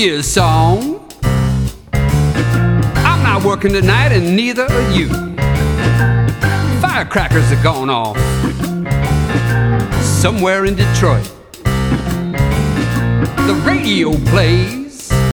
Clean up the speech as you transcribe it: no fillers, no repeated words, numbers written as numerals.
you a song. I'm not working tonight and neither are you. Firecrackers are going off somewhere in Detroit. The radio plays